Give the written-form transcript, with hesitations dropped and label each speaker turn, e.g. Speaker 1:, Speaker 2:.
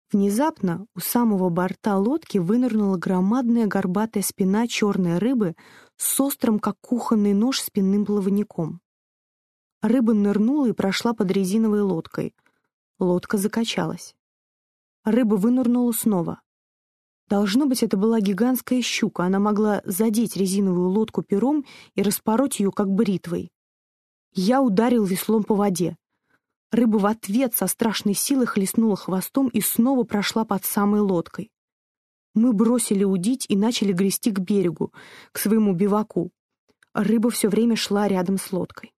Speaker 1: Внезапно у самого борта лодки вынырнула громадная горбатая спина черной рыбы с острым, как кухонный нож, спинным плавником. Рыба нырнула и прошла под резиновой лодкой. Лодка закачалась. Рыба вынырнула снова. Должно быть, это была гигантская щука, она могла задеть резиновую лодку пером и распороть ее, как бритвой. Я ударил веслом по воде. Рыба в ответ со страшной силой хлестнула хвостом и снова прошла под самой лодкой. Мы бросили удить и начали грести к берегу, к своему биваку. Рыба все время шла рядом с лодкой.